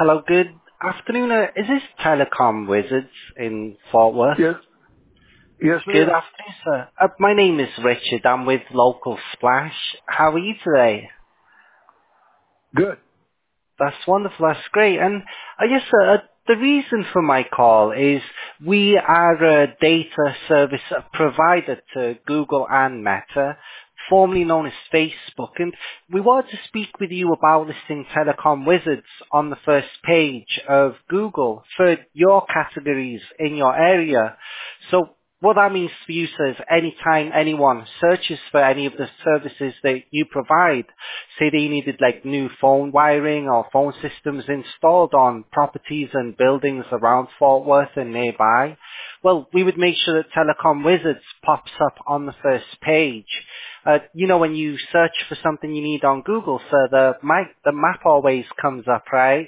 Hello, good afternoon. Is this Telecom Wizards in Fort Worth? Yes. Yes, it Good is. afternoon, sir. My name is Richard. I'm with Local Splash. How are you today? Good. That's wonderful. That's great. And I guess the reason for my call is we are a data service provider to Google and Meta, formerly known as Facebook, and we wanted to speak with you about listing Telecom Wizards on the first page of Google for your categories in your area. So what that means for you, sir, is anytime anyone searches for any of the services that you provide, say they needed like new phone wiring or phone systems installed on properties and buildings around Fort Worth and nearby, well, we would make sure that Telecom Wizards pops up on the first page. When you search for something you need on Google, sir, the map always comes up, right?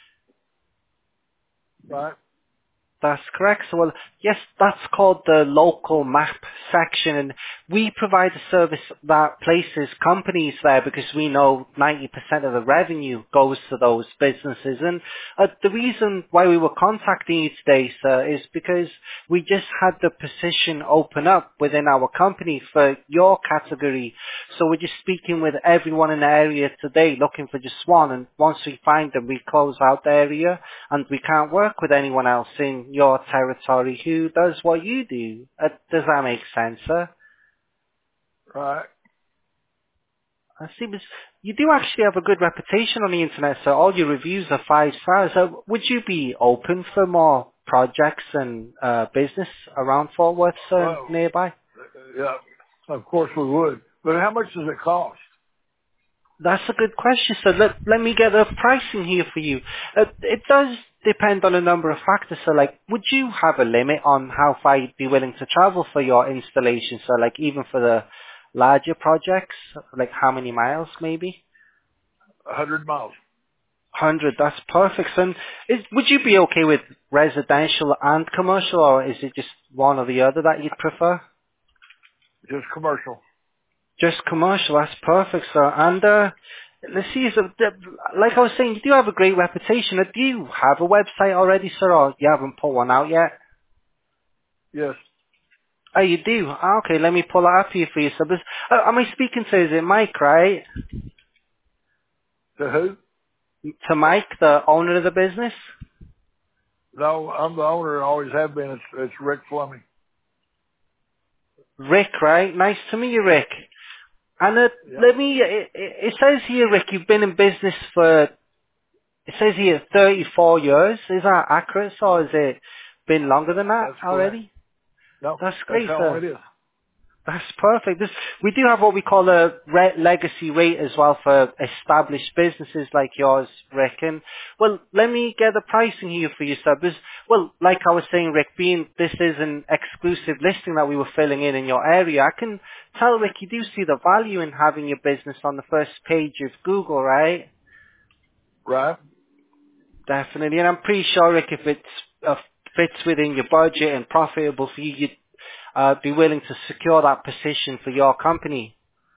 Right. That's correct. So, well, yes, that's called the local map section, and we provide a service that places companies there because we know 90% of the revenue goes to those businesses. And the reason why we were contacting you today, sir, is because we just had the position open up within our company for your category. So we're just speaking with everyone in the area today looking for just one, and once we find them, we close out the area, and we can't work with anyone else in your territory who does what you do. Does that make sense, sir? Right. I see, but you do actually have a good reputation on the internet, so all your reviews are 5 stars. So would you be open for more projects and business around Fort Worth, sir, Well, nearby? yeah, of course we would. But how much does it cost? That's a good question. So let me get a pricing here for you. It does depend on a number of factors. So like, would you have a limit on how far you'd be willing to travel for your installation? So like, even for the larger projects, like how many miles maybe? 100 miles. 100, that's perfect. And would you be okay with residential and commercial, or is it just one or the other that you'd prefer? Just commercial. Just commercial, that's perfect, sir. And let's see, so, like I was saying, you do have a great reputation. Do you have a website already, sir, or you haven't put one out yet? Yes. Oh, you do? Okay, let me pull it up here for you, sir. But, am I speaking to, is it Mike, right? To who? To Mike, the owner of the business? No, I'm the owner and always have been. It's Rick Fleming. Rick, right? Nice to meet you, Rick. And Yeah. it says here, Rick, you've been in business for, it says here 34 years. Is that accurate, or has it been longer than that That's correct. already? No, That's that's great, how long sir. it is. That's perfect. We do have what we call a legacy rate as well for established businesses like yours, Rick. And, well, let me get the pricing here for you, sir. Because, well, like I was saying, Rick, being this is an exclusive listing that we were filling in your area, I can tell, Rick, you do see the value in having your business on the first page of Google, right? Right. Definitely. And I'm pretty sure, Rick, if it fits within your budget and profitable for you, you'd be willing to secure that position for your company.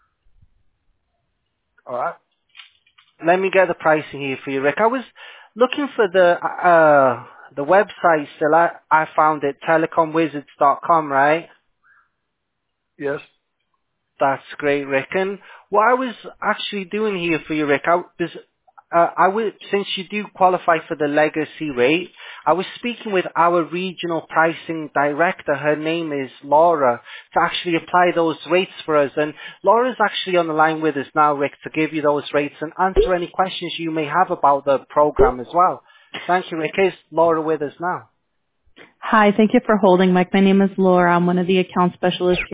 All right. Let me get the pricing here for you, Rick. I was looking for the website still. I found it, telecomwizards.com, right? Yes. That's great, Rick. And what I was actually doing here for you, Rick, since you do qualify for the legacy rate, I was speaking with our regional pricing director. Her name is Laura, to actually apply those rates for us. And Laura's actually on the line with us now, Rick, to give you those rates and answer any questions you may have about the program as well. Thank you, Rick. Is Laura with us now? Hi, thank you for holding, Mike. My name is Laura. I'm one of the account specialists